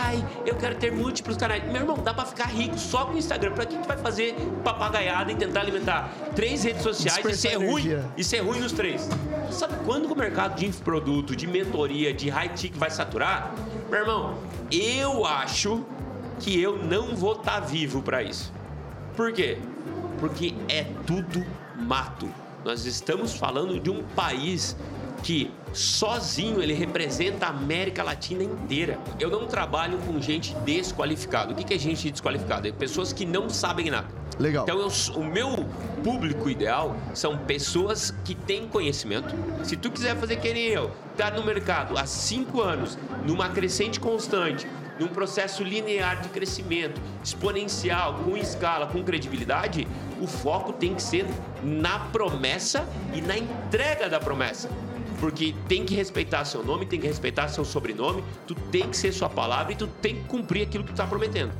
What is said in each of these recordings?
Ai, eu quero ter múltiplos canais. Meu irmão, dá pra ficar rico só com o Instagram. Pra que tu vai fazer papagaiada e tentar alimentar 3 redes sociais e ser ruim nos 3? Sabe quando que o mercado de infoproduto, de mentoria, de high ticket vai saturar? Meu irmão, eu acho que eu não vou estar vivo pra isso. Por quê? Porque é tudo mato. Nós estamos falando de um país que sozinho ele representa a América Latina inteira. Eu não trabalho com gente desqualificada. O que é gente desqualificada? É pessoas que não sabem nada. Legal. Então, o meu público ideal são pessoas que têm conhecimento. Se tu quiser fazer que nem eu, tá no mercado há 5 anos, numa crescente constante, num processo linear de crescimento, exponencial, com escala, com credibilidade, o foco tem que ser na promessa e na entrega da promessa. Porque tem que respeitar seu nome, tem que respeitar seu sobrenome, tu tem que ser sua palavra e tu tem que cumprir aquilo que tu tá prometendo.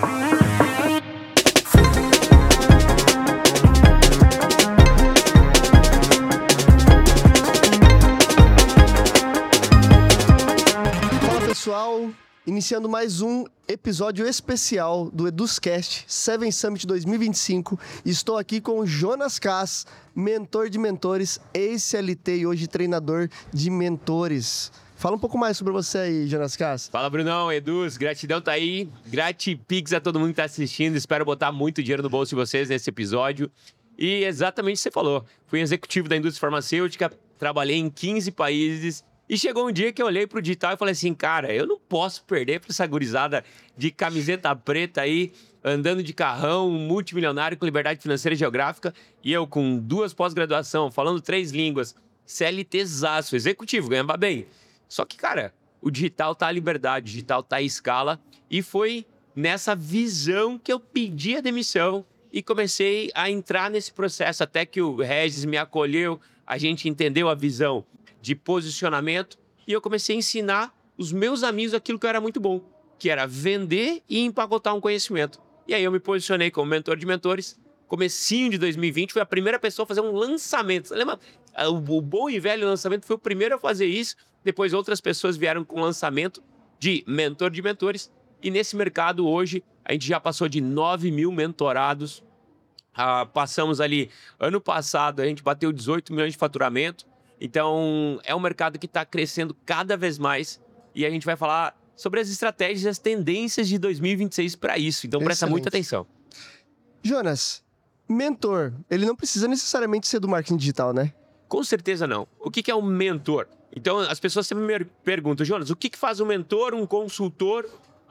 Fala, pessoal! Iniciando mais um episódio especial do EduzCast 7 Summit 2025. Estou aqui com o Jonas Kass, mentor de mentores, ex-CLT e hoje treinador de mentores. Fala um pouco mais sobre você aí, Jonas Kass. Fala, Brunão, Eduz, gratidão tá aí. Gratipix a todo mundo que tá assistindo. Espero botar muito dinheiro no bolso de vocês nesse episódio. E exatamente o que você falou. Fui executivo da indústria farmacêutica, trabalhei em 15 países. E chegou um dia que eu olhei pro digital e falei assim, cara, eu não posso perder pra essa gurizada de camiseta preta aí, andando de carrão, multimilionário com liberdade financeira e geográfica, e eu com 2 pós-graduação, falando 3 línguas, CLTzaço, executivo, ganhava bem. Só que, cara, o digital tá à liberdade, o digital tá à escala, e foi nessa visão que eu pedi a demissão e comecei a entrar nesse processo, até que o Regis me acolheu, a gente entendeu a visão de posicionamento, e eu comecei a ensinar os meus amigos aquilo que eu era muito bom, que era vender e empacotar um conhecimento. E aí eu me posicionei como mentor de mentores. Comecinho de 2020, fui a primeira pessoa a fazer um lançamento. Você lembra? O bom e velho lançamento foi o primeiro a fazer isso. Depois outras pessoas vieram com o lançamento de mentor de mentores. E nesse mercado hoje, a gente já passou de 9 mil mentorados. Passamos ali, ano passado, a gente bateu 18 milhões de faturamento. Então, é um mercado que está crescendo cada vez mais e a gente vai falar sobre as estratégias e as tendências de 2026 para isso. Então, presta muita atenção. Jonas, mentor, ele não precisa necessariamente ser do marketing digital, né? Com certeza não. O que é um mentor? Então, as pessoas sempre me perguntam, Jonas, o que faz um mentor, um consultor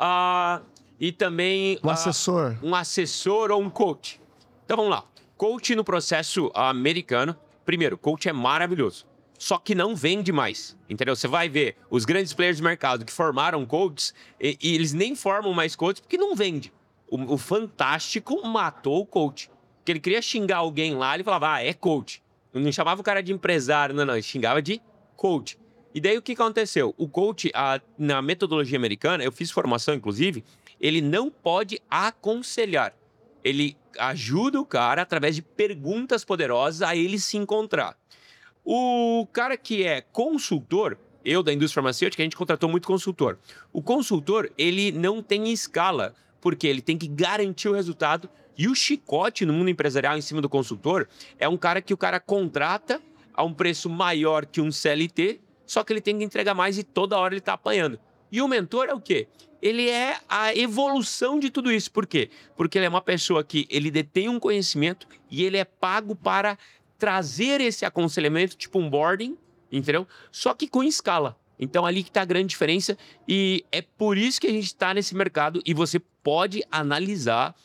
e também... Um assessor. Um assessor ou um coach. Então, vamos lá. Coach no processo americano. Primeiro, coach é maravilhoso. Só que não vende mais, entendeu? Você vai ver os grandes players do mercado que formaram coaches e eles nem formam mais coaches porque não vende. O Fantástico matou o coach. Porque ele queria xingar alguém lá, ele falava, é coach. Não chamava o cara de empresário, não, ele xingava de coach. E daí o que aconteceu? O coach, na metodologia americana, eu fiz formação inclusive, ele não pode aconselhar. Ele ajuda o cara através de perguntas poderosas a ele se encontrar. O cara que é consultor, eu da indústria farmacêutica, a gente contratou muito consultor. O consultor, ele não tem escala, porque ele tem que garantir o resultado. E o chicote no mundo empresarial em cima do consultor é um cara que o cara contrata a um preço maior que um CLT, só que ele tem que entregar mais e toda hora ele está apanhando. E o mentor é o quê? Ele é a evolução de tudo isso. Por quê? Porque ele é uma pessoa que ele detém um conhecimento e ele é pago para trazer esse aconselhamento, tipo um boarding, entendeu? Só que com escala. Então, ali que está a grande diferença e é por isso que a gente está nesse mercado e você pode analisar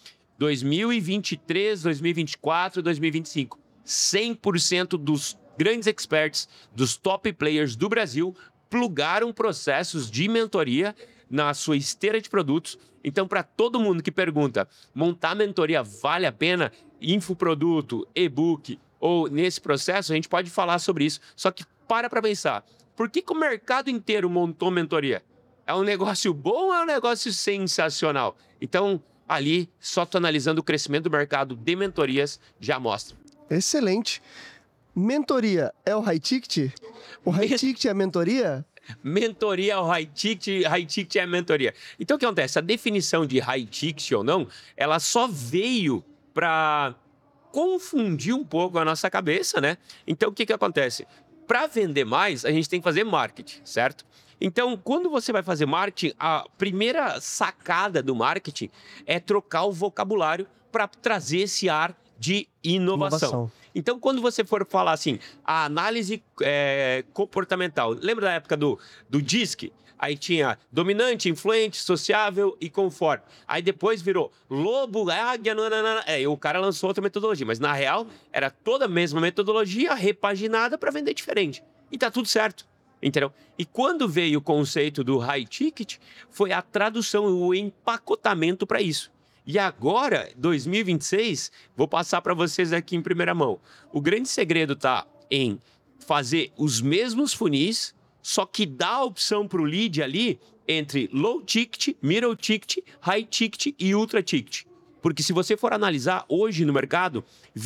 2023, 2024, 2025. 100% dos grandes experts, dos top players do Brasil, plugaram processos de mentoria na sua esteira de produtos. Então, para todo mundo que pergunta, montar mentoria vale a pena? Infoproduto, e-book ou nesse processo, a gente pode falar sobre isso. Só que para pensar, por que o mercado inteiro montou mentoria? É um negócio bom ou é um negócio sensacional? Então, ali, só tô analisando o crescimento do mercado de mentorias, já mostra. Excelente. Mentoria é o high ticket? O high ticket é a mentoria? mentoria ao high ticket é mentoria. Então, o que acontece? A definição de high ticket ou não, ela só veio para confundir um pouco a nossa cabeça, né? Então, o que acontece? Para vender mais, a gente tem que fazer marketing, certo? Então, quando você vai fazer marketing, a primeira sacada do marketing é trocar o vocabulário para trazer esse ar de inovação. Então, quando você for falar assim, a análise comportamental, lembra da época do DISC? Aí tinha dominante, influente, sociável e conforme. Aí depois virou lobo, águia, nananana. E o cara lançou outra metodologia, mas na real era toda a mesma metodologia repaginada para vender diferente. E tá tudo certo. Entendeu? E quando veio o conceito do high ticket, foi a tradução, o empacotamento para isso. E agora, 2026, vou passar para vocês aqui em primeira mão. O grande segredo está em fazer os mesmos funis, só que dá a opção para o lead ali entre low ticket, middle ticket, high ticket e ultra ticket. Porque se você for analisar hoje no mercado,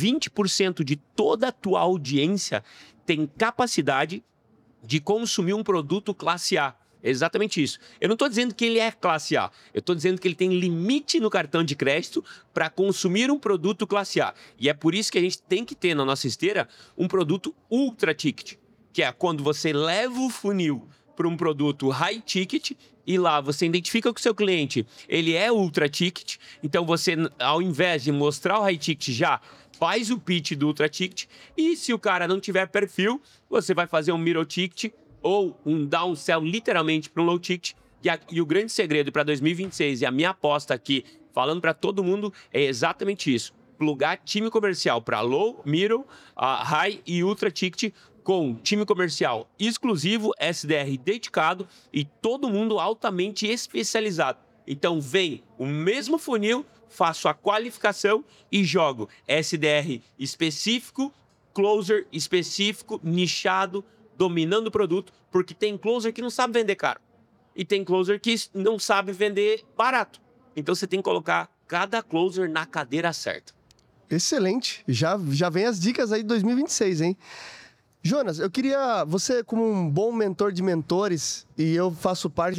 20% de toda a tua audiência tem capacidade de consumir um produto classe A. É exatamente isso. Eu não estou dizendo que ele é classe A. Eu estou dizendo que ele tem limite no cartão de crédito para consumir um produto classe A. E é por isso que a gente tem que ter na nossa esteira um produto ultra ticket, que é quando você leva o funil para um produto high ticket e lá você identifica que o seu cliente ele é ultra ticket. Então você, ao invés de mostrar o high ticket, já faz o pitch do ultra ticket, e se o cara não tiver perfil, você vai fazer um middle ticket ou um downsell literalmente para um low ticket. E o grande segredo para 2026, e a minha aposta aqui, falando para todo mundo, é exatamente isso. Plugar time comercial para low, middle, high e ultra ticket com time comercial exclusivo, SDR dedicado e todo mundo altamente especializado. Então vem o mesmo funil, faço a qualificação e jogo SDR específico, closer específico, nichado, dominando o produto, porque tem closer que não sabe vender caro e tem closer que não sabe vender barato. Então você tem que colocar cada closer na cadeira certa. Excelente. Já vem as dicas aí de 2026, hein? Jonas, eu queria, você como um bom mentor de mentores, e eu faço parte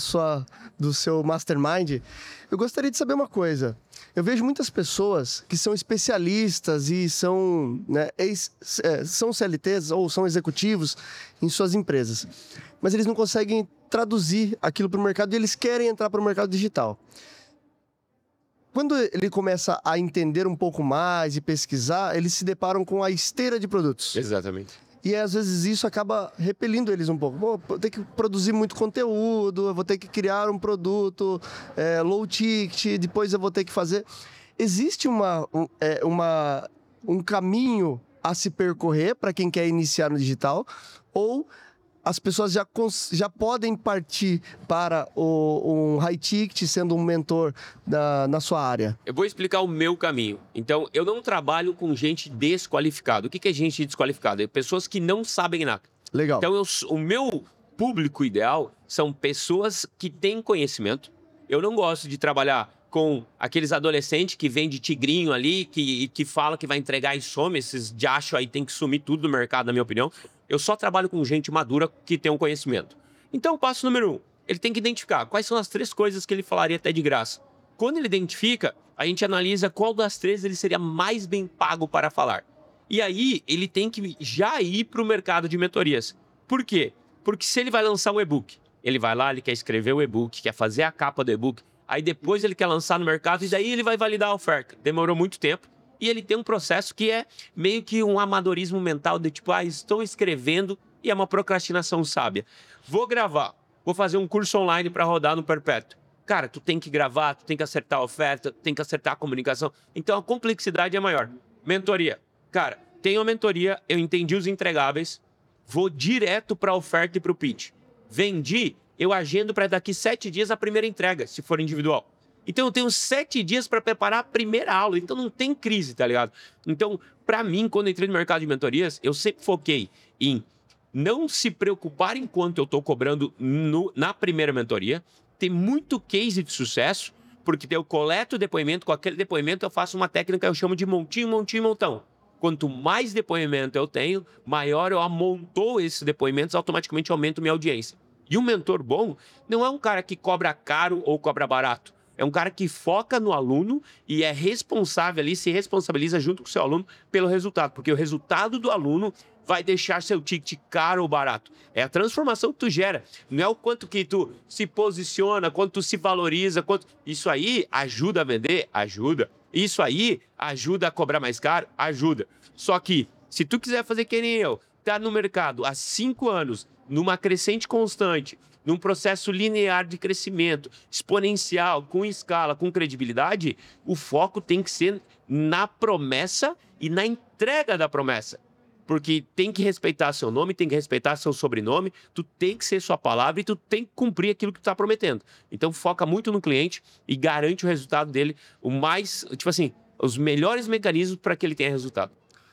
do seu mastermind, eu gostaria de saber uma coisa. Eu vejo muitas pessoas que são especialistas e são, né, são CLTs ou são executivos em suas empresas, mas eles não conseguem traduzir aquilo para o mercado e eles querem entrar para o mercado digital. Quando ele começa a entender um pouco mais e pesquisar, eles se deparam com a esteira de produtos. Exatamente. E às vezes isso acaba repelindo eles um pouco. Vou ter que produzir muito conteúdo, eu vou ter que criar um produto low ticket, depois eu vou ter que fazer... Existe um caminho a se percorrer para quem quer iniciar no digital, ou as pessoas já podem partir para um high ticket sendo um mentor na sua área? Eu vou explicar o meu caminho. Então, eu não trabalho com gente desqualificada. O que é gente desqualificada? É pessoas que não sabem nada. Legal. Então, o meu público ideal são pessoas que têm conhecimento. Eu não gosto de trabalhar com aqueles adolescentes que vendem tigrinho ali, que fala que vai entregar e some. Esses de acho aí tem que sumir tudo do mercado, na minha opinião. Eu só trabalho com gente madura que tem um conhecimento. Então, o passo número 1, ele tem que identificar quais são as 3 coisas que ele falaria até de graça. Quando ele identifica, a gente analisa qual das 3 ele seria mais bem pago para falar. E aí, ele tem que já ir para o mercado de mentorias. Por quê? Porque se ele vai lançar um e-book, ele vai lá, ele quer escrever o e-book, quer fazer a capa do e-book, aí depois ele quer lançar no mercado e daí ele vai validar a oferta. Demorou muito tempo. E ele tem um processo que é meio que um amadorismo mental de tipo, estou escrevendo e é uma procrastinação sábia. Vou gravar, vou fazer um curso online para rodar no Perpétuo. Cara, tu tem que gravar, tu tem que acertar a oferta, tu tem que acertar a comunicação. Então a complexidade é maior. Mentoria. Cara, tenho a mentoria, eu entendi os entregáveis, vou direto para a oferta e para o pitch. Vendi, eu agendo para daqui 7 dias a primeira entrega, se for individual. Então, eu tenho 7 dias para preparar a primeira aula. Então, não tem crise, tá ligado? Então, para mim, quando eu entrei no mercado de mentorias, eu sempre foquei em não se preocupar enquanto eu estou cobrando na primeira mentoria. Tem muito case de sucesso, porque eu coleto o depoimento, com aquele depoimento eu faço uma técnica que eu chamo de montinho, montinho, montão. Quanto mais depoimento eu tenho, maior eu amontou esses depoimentos, automaticamente aumento minha audiência. E um mentor bom não é um cara que cobra caro ou cobra barato. É um cara que foca no aluno e é responsável ali, se responsabiliza junto com o seu aluno pelo resultado. Porque o resultado do aluno vai deixar seu ticket caro ou barato. É a transformação que tu gera. Não é o quanto que tu se posiciona, quanto tu se valoriza. Isso aí ajuda a vender? Ajuda. Isso aí ajuda a cobrar mais caro? Ajuda. Só que, se tu quiser fazer que nem eu, tá no mercado há 5 anos, numa crescente constante, num processo linear de crescimento, exponencial, com escala, com credibilidade, o foco tem que ser na promessa e na entrega da promessa. Porque tem que respeitar seu nome, tem que respeitar seu sobrenome, tu tem que ser sua palavra e tu tem que cumprir aquilo que tu tá prometendo. Então foca muito no cliente e garante o resultado dele, os melhores mecanismos para que ele tenha resultado.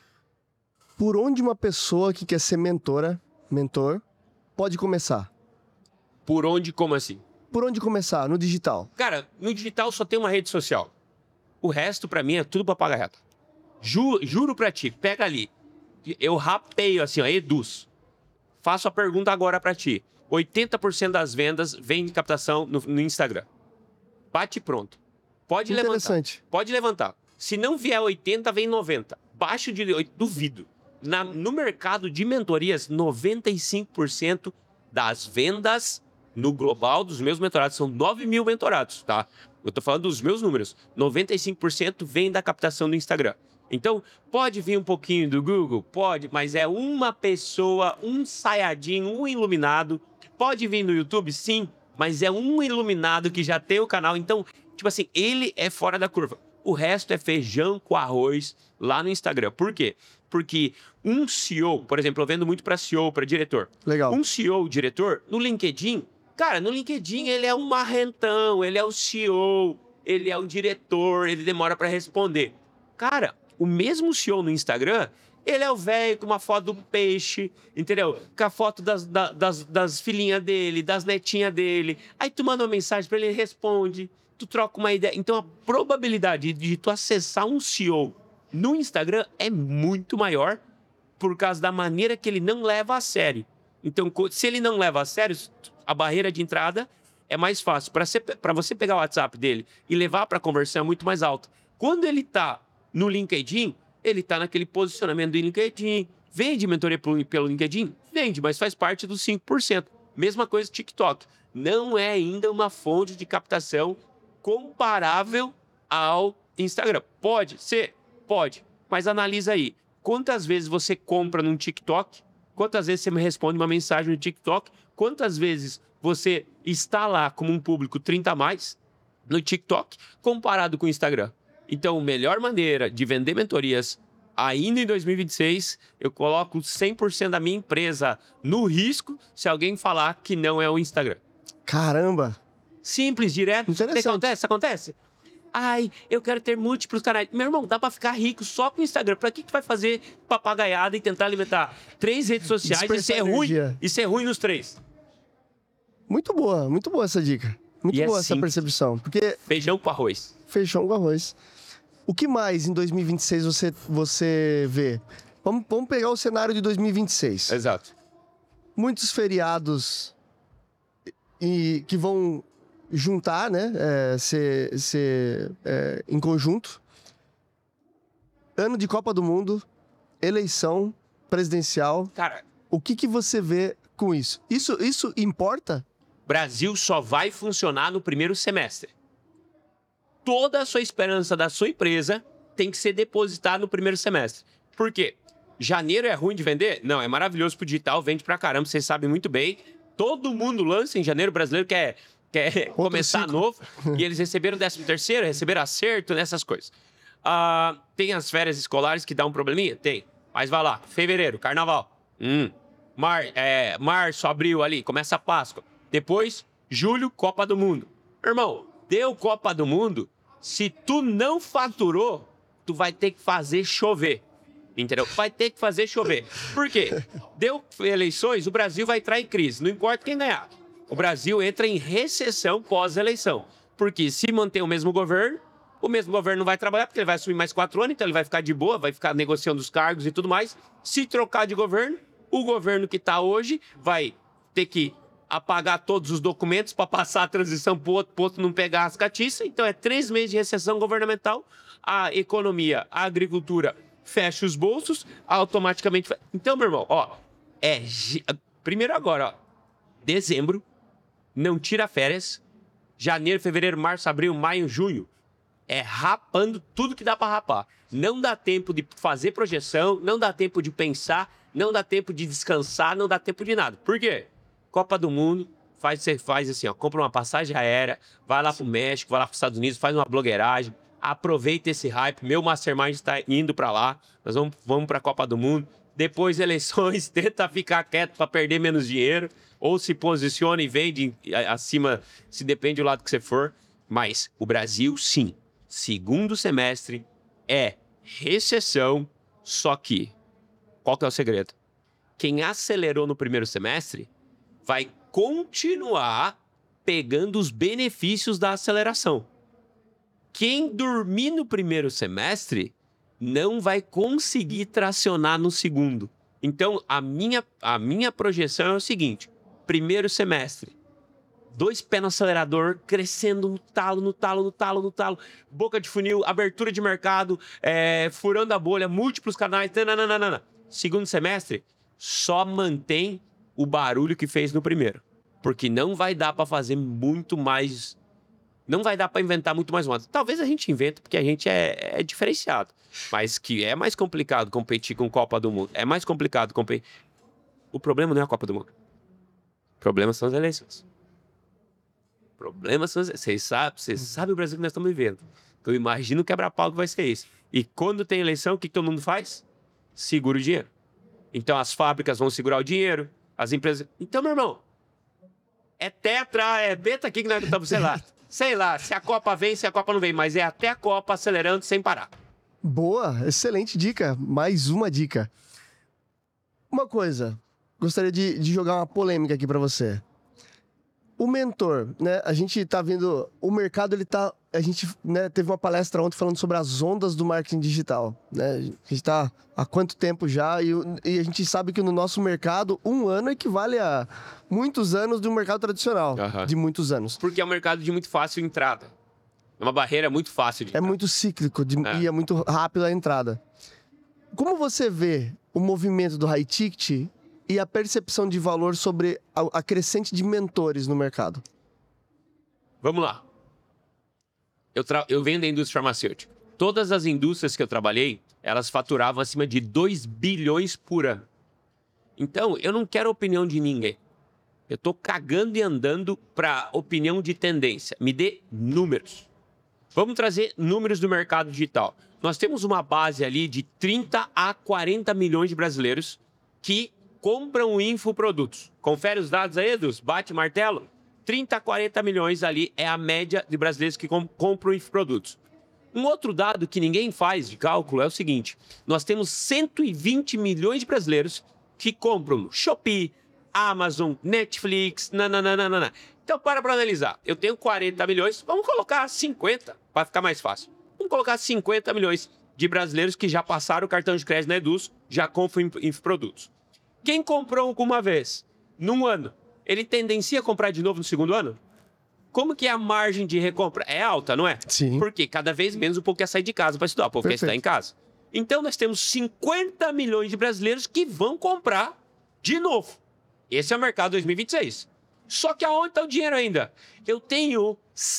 Por onde uma pessoa que quer ser mentor, pode começar? Por onde, como assim? Por onde começar? No digital? Cara, no digital só tem uma rede social. O resto, pra mim, é tudo papagaio reto. Juro pra ti, pega ali. Eu rapeio assim, ó, Eduz. Faço a pergunta agora pra ti. 80% das vendas vem de captação no Instagram. Bate pronto. Pode levantar. Pode levantar. Se não vier 80, vem 90. Baixo de 8, duvido. No mercado de mentorias, 95% das vendas no global dos meus mentorados, são 9 mil mentorados, tá? Eu tô falando dos meus números. 95% vem da captação do Instagram. Então, pode vir um pouquinho do Google? Pode, mas é uma pessoa, um saiadinho, um iluminado. Pode vir no YouTube? Sim, mas é um iluminado que já tem o canal. Então, ele é fora da curva. O resto é feijão com arroz lá no Instagram. Por quê? Porque um CEO, por exemplo, eu vendo muito para CEO, para diretor. Legal. Um CEO, diretor, no LinkedIn, cara, no LinkedIn ele é um marrentão, ele é o CEO, ele é o diretor, ele demora para responder. Cara, o mesmo CEO no Instagram, ele é o velho com uma foto do peixe, entendeu? Com a foto das filhinhas dele, das netinhas dele. Aí tu manda uma mensagem para ele, ele responde, tu troca uma ideia. Então a probabilidade de tu acessar um CEO no Instagram é muito maior por causa da maneira que ele não leva a sério. Então, se ele não leva a sério, a barreira de entrada é mais fácil. Para você pegar o WhatsApp dele e levar para a conversão é muito mais alta. Quando ele está no LinkedIn, ele está naquele posicionamento do LinkedIn. Vende mentoria pelo LinkedIn? Vende, mas faz parte dos 5%. Mesma coisa do TikTok. Não é ainda uma fonte de captação comparável ao Instagram. Pode ser? Pode. Mas analisa aí. Quantas vezes você compra num TikTok? Quantas vezes você me responde uma mensagem no TikTok? Quantas vezes você está lá como um público 30 a mais no TikTok comparado com o Instagram? Então, a melhor maneira de vender mentorias ainda em 2026, eu coloco 100% da minha empresa no risco se alguém falar que não é o Instagram. Caramba! Simples, direto. Interessante. Acontece? Ai, eu quero ter múltiplos canais. Meu irmão, dá pra ficar rico só com o Instagram. Pra que tu vai fazer papagaiada e tentar alimentar 3 redes sociais e ser ruim nos 3? Muito boa essa dica. Muito boa essa percepção. Porque feijão com arroz. Feijão com arroz. O que mais em 2026 você vê? Vamos pegar o cenário de 2026. Exato. Muitos feriados que vão juntar, né? Em conjunto. Ano de Copa do Mundo, eleição presidencial. Cara, o que você vê com isso? Isso importa? Brasil só vai funcionar no primeiro semestre. Toda a sua esperança da sua empresa tem que ser depositada no primeiro semestre. Por quê? Janeiro é ruim de vender? Não, é maravilhoso pro digital, vende pra caramba, vocês sabem muito bem. Todo mundo lança em janeiro, o brasileiro quer começar novo. E eles receberam 13º, receberam acerto, nessas coisas. Tem as escolares que dá um probleminha? Tem. Mas vai lá, fevereiro, carnaval. Março, abril ali, começa a Páscoa. Depois, julho, Copa do Mundo. Irmão, deu Copa do Mundo, se tu não faturou, tu vai ter que fazer chover. Entendeu? Vai ter que fazer chover. Por quê? Deu eleições, o Brasil vai entrar em crise. Não importa quem ganhar. O Brasil entra em recessão pós-eleição. Porque se manter o mesmo governo não vai trabalhar, porque ele vai assumir mais 4 anos, então ele vai ficar de boa, vai ficar negociando os cargos e tudo mais. Se trocar de governo, o governo que está hoje vai ter que apagar todos os documentos para passar a transição para o outro não pegar as catiças. Então, é 3 meses de recessão governamental. A economia, a agricultura fecha os bolsos, automaticamente... Então, meu irmão, ó, primeiro agora, ó, dezembro, não tira férias, janeiro, fevereiro, março, abril, maio, junho, é rapando tudo que dá para rapar. Não dá tempo de fazer projeção, não dá tempo de pensar, não dá tempo de descansar, não dá tempo de nada. Por quê? Copa do Mundo, você faz assim, ó, compra uma passagem aérea, vai lá pro México, vai lá pros Estados Unidos, faz uma blogueiragem, aproveita esse hype, meu mastermind está indo para lá, nós vamos para a Copa do Mundo, depois eleições, tenta ficar quieto para perder menos dinheiro, ou se posiciona e vende acima, se depende do lado que você for, mas o Brasil, sim, segundo semestre é recessão, só que, qual que é o segredo? Quem acelerou no primeiro semestre vai continuar pegando os benefícios da aceleração. Quem dormir no primeiro semestre não vai conseguir tracionar no segundo. Então, a minha projeção é o seguinte: primeiro semestre, 2 pés no acelerador, crescendo no talo, no talo, no talo, no talo, boca de funil, abertura de mercado, furando a bolha, múltiplos canais, nananana. Segundo semestre, só mantém o barulho que fez no primeiro. Porque não vai dar para fazer muito mais... Não vai dar para inventar muito mais moda. Talvez a gente invente, porque a gente é diferenciado. Mas que é mais complicado competir com Copa do Mundo. É mais complicado competir... O problema não é a Copa do Mundo. O problema são as eleições. O problema são as... Vocês sabem o Brasil que nós estamos vivendo. Então, imagina o quebra-pau que vai ser isso. E quando tem eleição, o que todo mundo faz? Segura o dinheiro. Então, as fábricas vão segurar o dinheiro, as empresas... Então, meu irmão, é tetra, é beta aqui que nós estamos, sei lá, se a Copa vem, se a Copa não vem, mas é até a Copa acelerando sem parar. Boa, excelente dica. Mais uma dica. Uma coisa, gostaria de jogar uma polêmica aqui para você. O mentor, né? A gente tá vendo... O mercado, ele tá... A gente, né, teve uma palestra ontem falando sobre as ondas do marketing digital, né? A gente tá há quanto tempo já e a gente sabe que no nosso mercado, 1 ano equivale a muitos anos de um mercado tradicional. De muitos anos. Porque é um mercado de muito fácil entrada. É uma barreira muito fácil de entrar. É muito cíclico e é muito rápida a entrada. Como você vê o movimento do high ticket e a percepção de valor sobre a crescente de mentores no mercado? Vamos lá. Eu venho da indústria farmacêutica. Todas as indústrias que eu trabalhei, elas faturavam acima de 2 bilhões por ano. Então, eu não quero a opinião de ninguém. Eu tô cagando e andando para opinião de tendência. Me dê números. Vamos trazer números do mercado digital. Nós temos uma base ali de 30 a 40 milhões de brasileiros que compram infoprodutos. Confere os dados aí, Edu? Bate martelo. 30 a 40 milhões ali é a média de brasileiros que compram infoprodutos. Um outro dado que ninguém faz de cálculo é o seguinte: nós temos 120 milhões de brasileiros que compram no Shopee, Amazon, Netflix, nananana. Então, para analisar. Eu tenho 40 milhões, vamos colocar 50, para ficar mais fácil. Vamos colocar 50 milhões de brasileiros que já passaram o cartão de crédito na Eduz, já compram infoprodutos. Quem comprou uma vez, num ano, ele tendencia a comprar de novo no segundo ano? Como que é a margem de recompra? É alta, não é? Sim. Porque cada vez menos o povo quer sair de casa para estudar, o povo quer estudar em casa. Então, nós temos 50 milhões de brasileiros que vão comprar de novo. Esse é o mercado 2026. Só que aonde está o dinheiro ainda? Eu tenho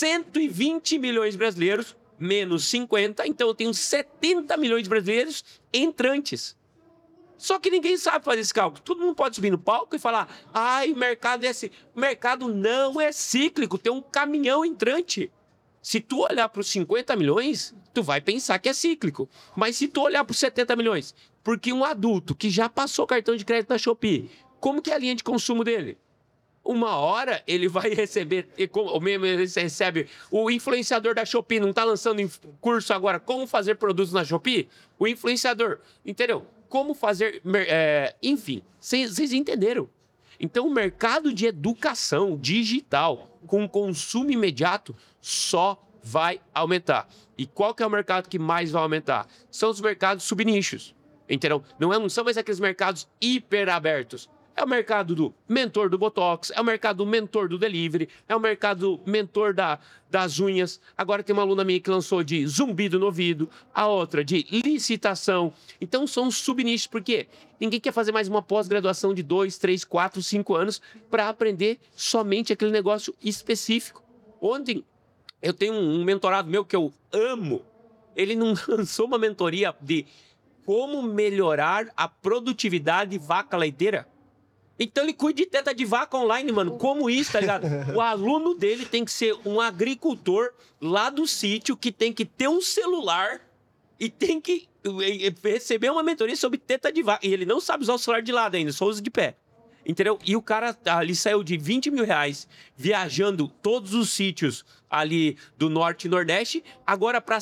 120 milhões de brasileiros, menos 50, então eu tenho 70 milhões de brasileiros entrantes. Só que ninguém sabe fazer esse cálculo. Todo mundo pode subir no palco e falar: ai, o mercado é assim. O mercado não é cíclico, tem um caminhão entrante. Se tu olhar para os 50 milhões, tu vai pensar que é cíclico. Mas se tu olhar para os 70 milhões, porque um adulto que já passou cartão de crédito na Shopee, como que é a linha de consumo dele? Uma hora ele vai receber, ou mesmo ele recebe, o influenciador da Shopee não está lançando curso agora, como fazer produtos na Shopee? O influenciador, entendeu? Como fazer, enfim, vocês entenderam. Então, o mercado de educação digital com consumo imediato só vai aumentar. E qual que é o mercado que mais vai aumentar? São os mercados subnichos, entendeu? Não são mais aqueles mercados hiperabertos. É o mercado do mentor do Botox, é o mercado do mentor do delivery, é o mercado do mentor das unhas. Agora tem uma aluna minha que lançou de zumbido no ouvido, a outra de licitação. Então são subnichos, porque ninguém quer fazer mais uma pós-graduação de 2, 3, 4, 5 anos para aprender somente aquele negócio específico. Ontem eu tenho um mentorado meu que eu amo. Ele não lançou uma mentoria de como melhorar a produtividade de vaca leiteira. Então ele cuida de teta de vaca online, mano. Como isso, tá ligado? O aluno dele tem que ser um agricultor lá do sítio que tem que ter um celular e tem que receber uma mentoria sobre teta de vaca. E ele não sabe usar o celular de lado ainda, só usa de pé. Entendeu? E o cara ali saiu de 20 mil reais viajando todos os sítios ali do Norte e Nordeste, agora para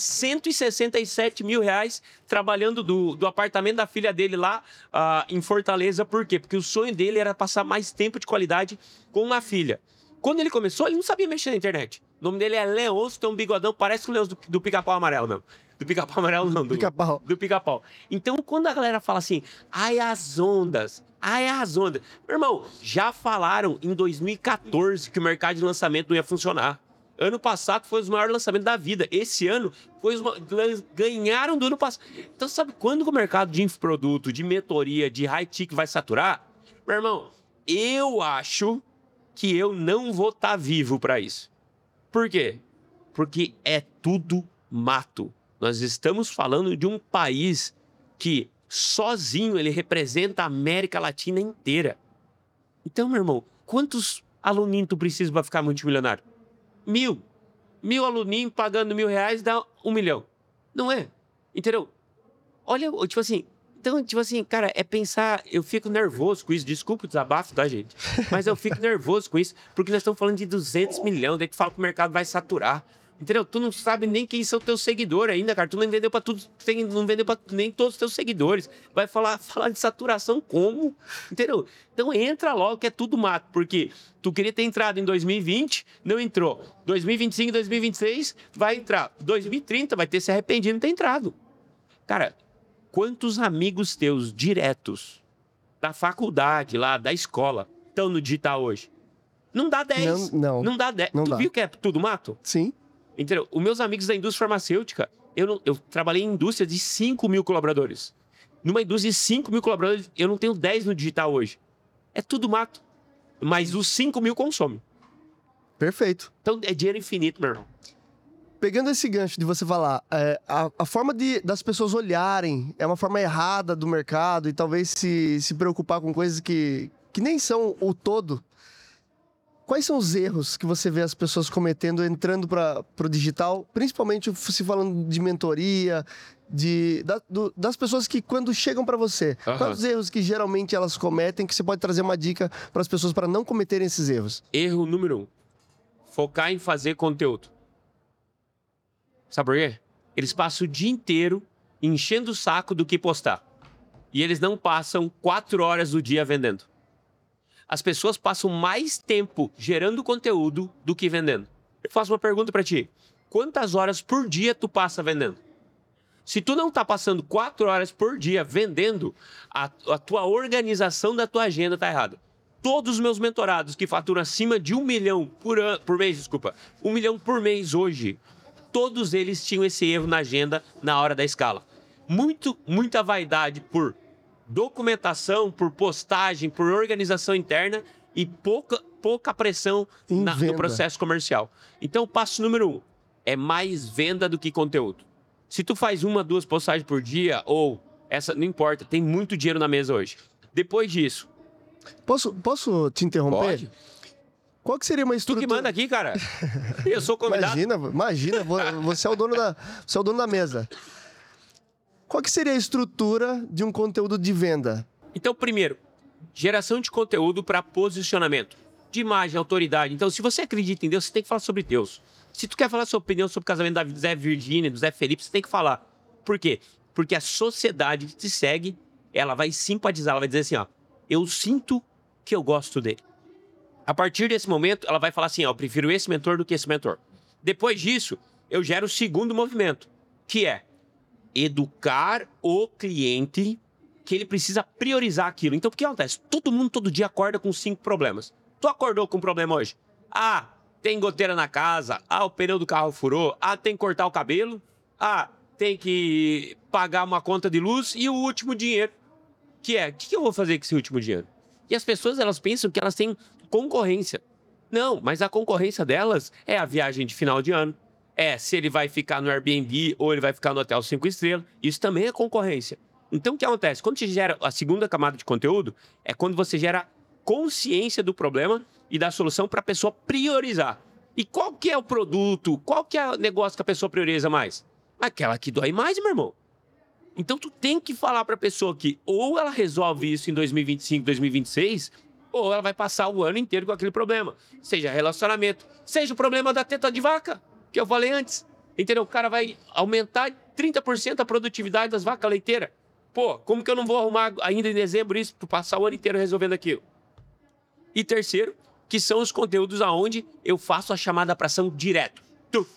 167 mil reais trabalhando do apartamento da filha dele lá em Fortaleza. Por quê? Porque o sonho dele era passar mais tempo de qualidade com a filha. Quando ele começou, ele não sabia mexer na internet. O nome dele é Leôncio, tem um bigodão, parece o Leôncio do Pica-Pau Amarelo mesmo. Do Pica-Pau Amarelo não, do Pica-Pau. Então, quando a galera fala assim, ai as ondas... Meu irmão, já falaram em 2014 que o mercado de lançamento não ia funcionar. Ano passado foi os maiores lançamentos da vida. Esse ano foi ganharam do ano passado. Então, sabe quando o mercado de infoproduto, de mentoria, de high-tech vai saturar? Meu irmão, eu acho que eu não vou estar vivo para isso. Por quê? Porque é tudo mato. Nós estamos falando de um país que sozinho ele representa a América Latina inteira. Então, meu irmão, quantos aluninhos tu precisa para ficar multimilionário? 1.000. 1.000 aluninhos pagando R$1.000 dá 1 milhão. Não é? Entendeu? Olha, tipo assim... Então, tipo assim, cara, é pensar... Eu fico nervoso com isso. Desculpa o desabafo, tá, gente? Mas eu fico nervoso com isso, porque nós estamos falando de 200 milhões. Daí tu fala que o mercado vai saturar. Entendeu? Tu não sabe nem quem são teus seguidores ainda, cara. Tu não vendeu pra tudo, não vendeu pra nem todos os teus seguidores. Vai falar de saturação como? Entendeu? Então entra logo que é tudo mato, porque tu queria ter entrado em 2020, não entrou. 2025, 2026, vai entrar. 2030 vai ter se arrependido de não ter entrado. Cara, quantos amigos teus diretos da faculdade lá, da escola, estão no digital hoje? Não dá 10. Não dá 10. Tu viu que é tudo mato? Sim. Entendeu? Os meus amigos da indústria farmacêutica, eu trabalhei em indústria de 5 mil colaboradores. Numa indústria de 5 mil colaboradores, eu não tenho 10 no digital hoje. É tudo mato. Mas os 5 mil consomem. Perfeito. Então é dinheiro infinito, meu irmão. Pegando esse gancho de você falar, a forma das pessoas olharem é uma forma errada do mercado e talvez se preocupar com coisas que nem são o todo. Quais são os erros que você vê as pessoas cometendo entrando para o digital, principalmente se falando de mentoria, das pessoas que quando chegam para você, quais os erros que geralmente elas cometem que você pode trazer uma dica para as pessoas para não cometerem esses erros? Erro número 1, focar em fazer conteúdo. Sabe por quê? Eles passam o dia inteiro enchendo o saco do que postar. E eles não passam 4 horas do dia vendendo. As pessoas passam mais tempo gerando conteúdo do que vendendo. Eu faço uma pergunta para ti. Quantas horas por dia tu passa vendendo? Se tu não tá passando 4 horas por dia vendendo, a tua organização da tua agenda tá errada. Todos os meus mentorados que faturam acima de 1 milhão por mês, 1 milhão por mês hoje, todos eles tinham esse erro na agenda na hora da escala. Muita vaidade por documentação, por postagem, por organização interna e pouca pressão no processo comercial. Então, o passo número 1 é mais venda do que conteúdo. Se tu faz 1, 2 postagens por dia ou essa, não importa, tem muito dinheiro na mesa hoje. Depois disso... Posso te interromper? Pode. Qual que seria uma estrutura... Tu que manda aqui, cara. Eu sou convidado. Imagina, você é o dono da mesa. Qual que seria a estrutura de um conteúdo de venda? Então, primeiro, geração de conteúdo para posicionamento. De imagem, autoridade. Então, se você acredita em Deus, você tem que falar sobre Deus. Se tu quer falar sua opinião sobre o casamento da Zé Virgínia, do Zé Felipe, você tem que falar. Por quê? Porque a sociedade que te segue, ela vai simpatizar, ela vai dizer assim, ó, eu sinto que eu gosto dele. A partir desse momento, ela vai falar assim, ó, eu prefiro esse mentor do que esse mentor. Depois disso, eu gero o segundo movimento, que é educar o cliente que ele precisa priorizar aquilo. Então, o que acontece? Todo mundo, todo dia, acorda com 5 problemas. Tu acordou com um problema hoje? Ah, tem goteira na casa. Ah, o pneu do carro furou. Ah, tem que cortar o cabelo. Ah, tem que pagar uma conta de luz. E o último dinheiro, que é, o que eu vou fazer com esse último dinheiro? E as pessoas, elas pensam que elas têm concorrência. Não, mas a concorrência delas é a viagem de final de ano. É se ele vai ficar no Airbnb ou ele vai ficar no hotel 5 estrelas. Isso também é concorrência. Então, o que acontece? Quando você gera a segunda camada de conteúdo, é quando você gera consciência do problema e da solução para a pessoa priorizar. E qual que é o produto, qual que é o negócio que a pessoa prioriza mais? Aquela que dói mais, meu irmão. Então, tu tem que falar para a pessoa que ou ela resolve isso em 2025, 2026, ou ela vai passar o ano inteiro com aquele problema. Seja relacionamento, seja o problema da teta de vaca, que eu falei antes. Entendeu? O cara vai aumentar 30% a produtividade das vacas leiteiras. Pô, como que eu não vou arrumar ainda em dezembro isso para passar o ano inteiro resolvendo aquilo? E terceiro, que são os conteúdos aonde eu faço a chamada para ação direto.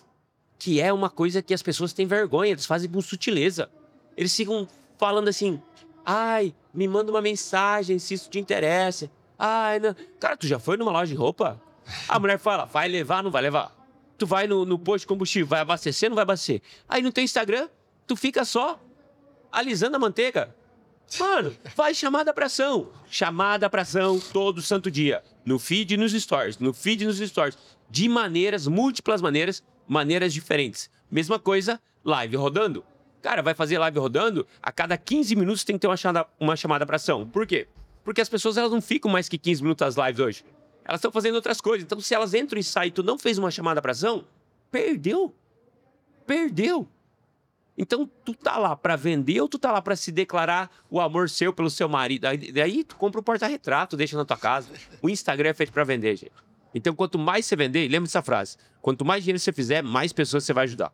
Que é uma coisa que as pessoas têm vergonha, eles fazem com sutileza. Eles ficam falando assim, ai, me manda uma mensagem se isso te interessa. Ai, não. Cara, tu já foi numa loja de roupa? A mulher fala, vai levar, não vai levar? Tu vai no posto de combustível, vai abastecer, não vai abastecer? Aí no teu Instagram, tu fica só alisando a manteiga. Mano, faz chamada pra ação. Chamada pra ação todo santo dia. No feed e nos stories. No feed e nos stories. De maneiras, múltiplas maneiras, maneiras diferentes. Mesma coisa, live rodando. Cara, vai fazer live rodando, a cada 15 minutos tem que ter uma chamada pra ação. Por quê? Porque as pessoas elas não ficam mais que 15 minutos as lives hoje. Elas estão fazendo outras coisas. Então, se elas entram e saem e tu não fez uma chamada pra ação, perdeu. Perdeu. Então, tu tá lá pra vender ou tu tá lá pra se declarar o amor seu pelo seu marido? Daí tu compra um porta-retrato, deixa na tua casa. O Instagram é feito pra vender, gente. Então, quanto mais você vender, lembra dessa frase, quanto mais dinheiro você fizer, mais pessoas você vai ajudar.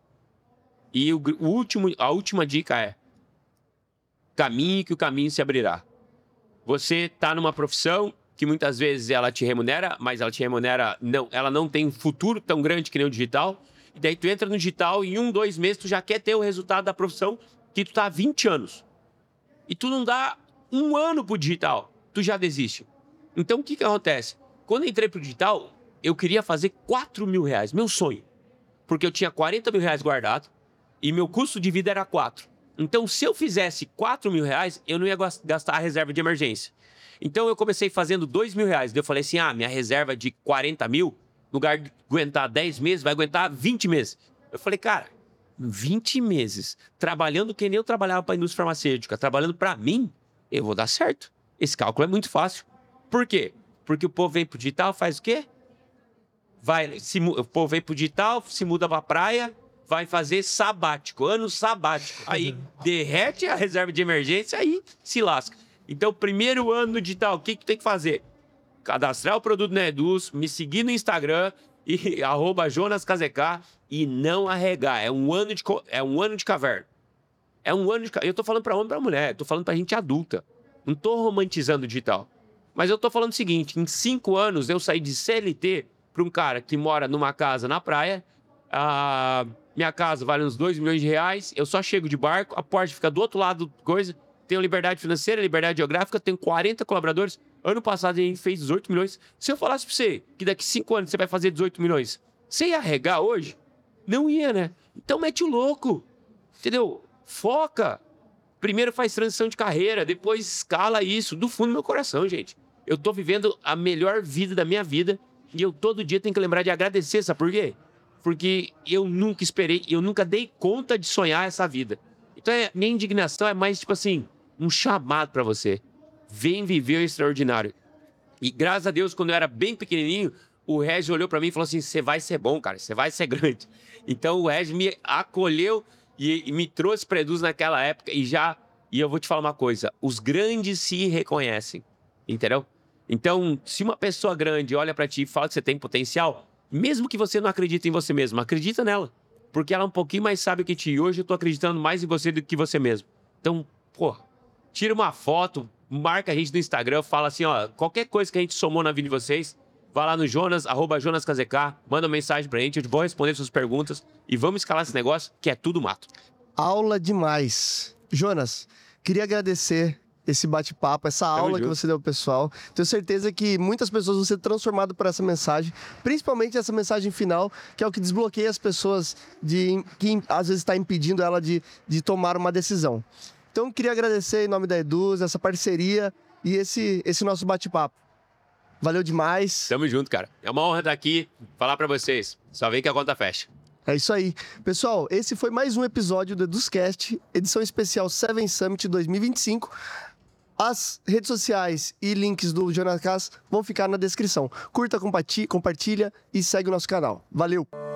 E a última dica é, caminhe que o caminho se abrirá. Você tá numa profissão que muitas vezes ela te remunera, mas ela te remunera, não, ela não tem um futuro tão grande que nem o digital. E daí tu entra no digital e em 1, 2 meses tu já quer ter o resultado da profissão que tu tá há 20 anos. E tu não dá 1 ano pro digital, tu já desiste. Então o que acontece? Quando eu entrei pro digital, eu queria fazer 4 mil reais, meu sonho. Porque eu tinha 40 mil reais guardado e meu custo de vida era 4. Então se eu fizesse 4 mil reais, eu não ia gastar a reserva de emergência. Então eu comecei fazendo 2 mil reais. Daí eu falei assim, minha reserva de 40 mil, no lugar de aguentar 10 meses, vai aguentar 20 meses. Eu falei, cara, 20 meses, trabalhando que nem eu trabalhava para a indústria farmacêutica, trabalhando para mim, eu vou dar certo. Esse cálculo é muito fácil. Por quê? Porque o povo vem pro digital, faz o quê? O povo vem pro digital, se muda pra praia, vai fazer sabático, ano sabático. Aí derrete a reserva de emergência, aí se lasca. Então, primeiro ano no digital, o que tem que fazer? Cadastrar o produto na Eduz, me seguir no Instagram e @JonasKZK e não arregar. É um ano de caverna. É um ano de caverna. Eu tô falando pra homem e pra mulher, tô falando pra gente adulta. Não tô romantizando o digital. Mas eu tô falando o seguinte, em 5 anos eu saí de CLT pra um cara que mora numa casa na praia, minha casa vale uns 2 milhões de reais, eu só chego de barco, a porta fica do outro lado da coisa, tenho liberdade financeira, liberdade geográfica, tenho 40 colaboradores. Ano passado a gente fez 18 milhões. Se eu falasse pra você que daqui 5 anos você vai fazer 18 milhões, você ia arregar hoje? Não ia, né? Então mete o louco, entendeu? Foca. Primeiro faz transição de carreira, depois escala isso. Do fundo do meu coração, gente. Eu tô vivendo a melhor vida da minha vida e eu todo dia tenho que lembrar de agradecer, sabe por quê? Porque eu nunca esperei, eu nunca dei conta de sonhar essa vida. Então minha indignação é mais tipo assim, um chamado pra você. Vem viver o extraordinário. E graças a Deus, quando eu era bem pequenininho, o Regis olhou pra mim e falou assim, você vai ser bom, cara, você vai ser grande. Então o Regis me acolheu e me trouxe pra Eduz naquela época e eu vou te falar uma coisa, os grandes se reconhecem, entendeu? Então, se uma pessoa grande olha pra ti e fala que você tem potencial, mesmo que você não acredite em você mesmo, acredita nela. Porque ela é um pouquinho mais sábia que ti. E hoje eu tô acreditando mais em você do que você mesmo. Então, tira uma foto, marca a gente no Instagram, fala assim, qualquer coisa que a gente somou na vida de vocês, vai lá no Jonas, @JonasKZK, manda uma mensagem pra gente, eu vou responder suas perguntas e vamos escalar esse negócio, que é tudo mato. Aula demais. Jonas, queria agradecer esse bate-papo, essa aula que junto. você deu pro pessoal. Tenho certeza que muitas pessoas vão ser transformadas por essa mensagem, principalmente essa mensagem final, que é o que desbloqueia as pessoas que às vezes está impedindo ela de tomar uma decisão. Então, queria agradecer em nome da Eduz, essa parceria e esse nosso bate-papo. Valeu demais. Tamo junto, cara. É uma honra estar aqui, falar pra vocês. Só vem que a conta fecha. É isso aí. Pessoal, esse foi mais um episódio do EduzCast, edição especial Seven Summit 2025. As redes sociais e links do Jonas Kass vão ficar na descrição. Curta, compartilha e segue o nosso canal. Valeu!